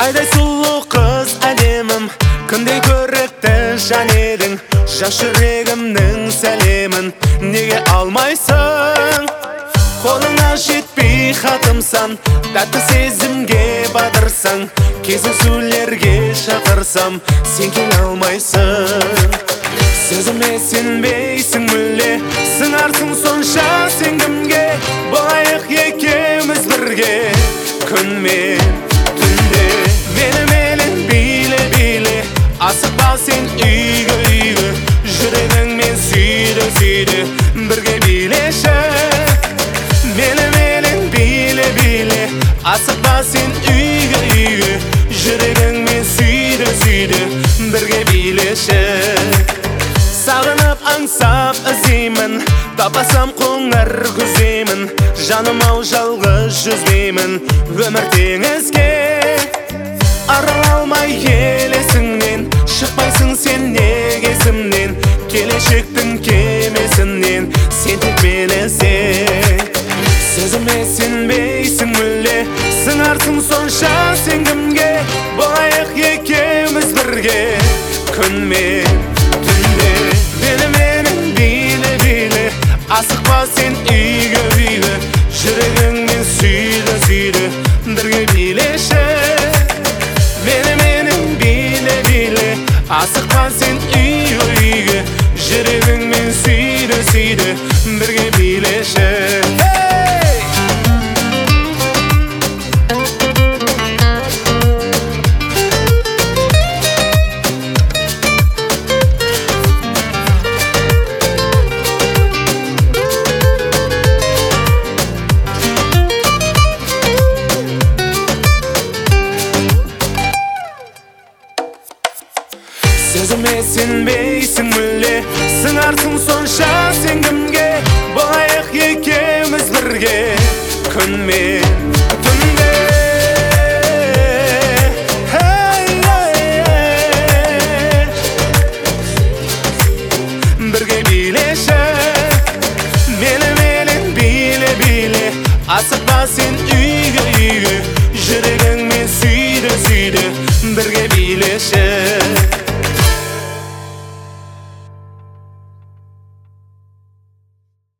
Айдай сұлу қыз әдемім, күндей көрікті жан едің. Жас жүрегімнің сәлемін неге алмайсың? Қолыңа жетпей хатымсан, тәтті сезімге батырсаң, кездесулерге шақырсам, сен келе алмайсың. Сөзіме сенбейсің мүлде, сыңарсың сонша сен кімге? Болайық екеуміз бірге, күн мен түнде. Меніменен биле-биле, асықпа сен үйге-үйге, жүрегіңмен сүйді-сүйді, бірге билеші. Меніменен биле-биле, асықпа сен үйге-үйге, жүрегіңмен сүйді-сүйді, бірге билеші. Сағынып аңсап іздеймін, тапасам қоңыр күзеймін, жаным-ау жалғыз жүзбеймін өмір теңізге. Арыла алмай елесіңнен, шықпайсың сен неге есімнен, келешектің кемесінен сен тек мені іздең. Сөзіме сенбейсің мүлде, сыңарсың сонша сен кімге? Болайық екеуміз бірге, күн мен түнде. Меніменен биле-биле, асықпа сен үйге-үйге, жүрегіңмен сүйді-сүйді, бірге билеші. Меніменен биле-биле, асықпа сен үйге-үйге, жүрегіңмен сүйді-сүйді, бірге билеші. Сөзіме сенбейсің мүлде, сыңарсың сонша сен кімге? Болайық екеуміз бірге, күн мен түнде. Бірге билеші. Меніменен биле-биле, асықпа сен үйге-үйге, жүрегіңмен сүйді-сүйді, бірге билеші.